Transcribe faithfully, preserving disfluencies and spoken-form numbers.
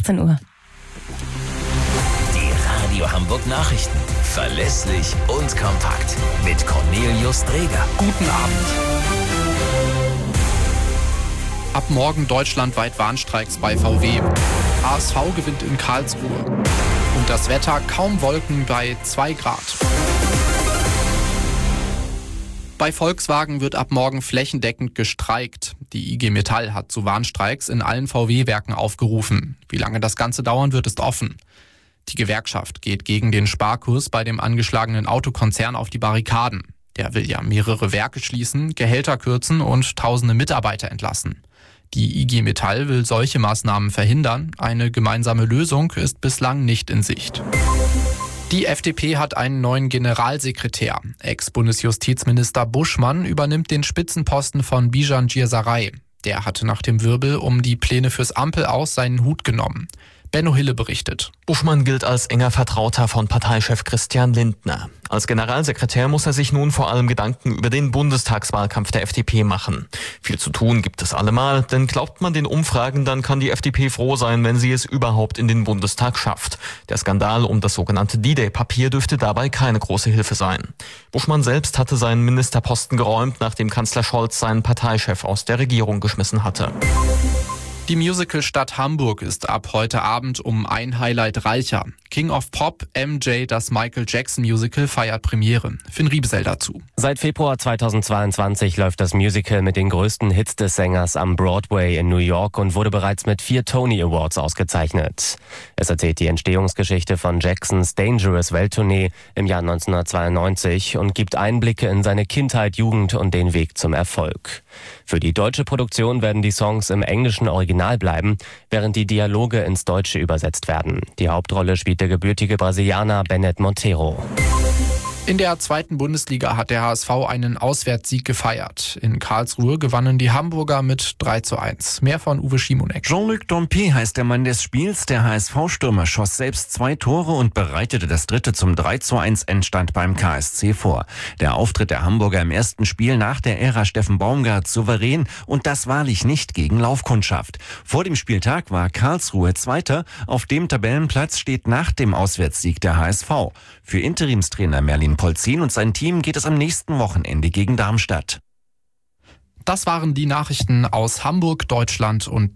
achtzehn Uhr. Die Radio Hamburg Nachrichten. Verlässlich und kompakt. Mit Cornelius Dreger. Guten Abend. Ab morgen deutschlandweit Warnstreiks bei V W. H S V gewinnt in Karlsruhe. Und das Wetter, kaum Wolken bei zwei Grad. Bei Volkswagen wird ab morgen flächendeckend gestreikt. Die I G Metall hat zu Warnstreiks in allen V W-Werken aufgerufen. Wie lange das Ganze dauern wird, ist offen. Die Gewerkschaft geht gegen den Sparkurs bei dem angeschlagenen Autokonzern auf die Barrikaden. Der will ja mehrere Werke schließen, Gehälter kürzen und tausende Mitarbeiter entlassen. Die I G Metall will solche Maßnahmen verhindern. Eine gemeinsame Lösung ist bislang nicht in Sicht. Die F D P hat einen neuen Generalsekretär. Ex-Bundesjustizminister Buschmann übernimmt den Spitzenposten von Bijan Girsaray. Der hatte nach dem Wirbel um die Pläne fürs Ampel-Aus seinen Hut genommen. Benno Hille berichtet. Buschmann gilt als enger Vertrauter von Parteichef Christian Lindner. Als Generalsekretär muss er sich nun vor allem Gedanken über den Bundestagswahlkampf der F D P machen. Viel zu tun gibt es allemal, denn glaubt man den Umfragen, dann kann die F D P froh sein, wenn sie es überhaupt in den Bundestag schafft. Der Skandal um das sogenannte D-Day-Papier dürfte dabei keine große Hilfe sein. Buschmann selbst hatte seinen Ministerposten geräumt, nachdem Kanzler Scholz seinen Parteichef aus der Regierung geschmissen hatte. Die Musicalstadt Hamburg ist ab heute Abend um ein Highlight reicher. King of Pop, M J, das Michael Jackson Musical, feiert Premiere. Finn Riebesell dazu. Seit Februar zweitausendzweiundzwanzig läuft das Musical mit den größten Hits des Sängers am Broadway in New York und wurde bereits mit vier Tony Awards ausgezeichnet. Es erzählt die Entstehungsgeschichte von Jacksons Dangerous Welttournee im Jahr neunzehnhundertzweiundneunzig und gibt Einblicke in seine Kindheit, Jugend und den Weg zum Erfolg. Für die deutsche Produktion werden die Songs im englischen Original bleiben, während die Dialoge ins Deutsche übersetzt werden. Die Hauptrolle spielt der gebürtige Brasilianer Bennett Monteiro. In der zweiten Bundesliga hat der H S V einen Auswärtssieg gefeiert. In Karlsruhe gewannen die Hamburger mit drei zu eins. Mehr von Uwe Schimonek. Jean-Luc Dompe heißt der Mann des Spiels. Der H S V-Stürmer schoss selbst zwei Tore und bereitete das dritte zum drei zu eins Endstand beim K S C vor. Der Auftritt der Hamburger im ersten Spiel nach der Ära Steffen Baumgart souverän und das wahrlich nicht gegen Laufkundschaft. Vor dem Spieltag war Karlsruhe Zweiter. Auf dem Tabellenplatz steht nach dem Auswärtssieg der H S V. Für Interimstrainer Merlin Polzin und sein Team geht es am nächsten Wochenende gegen Darmstadt. Das waren die Nachrichten aus Hamburg, Deutschland und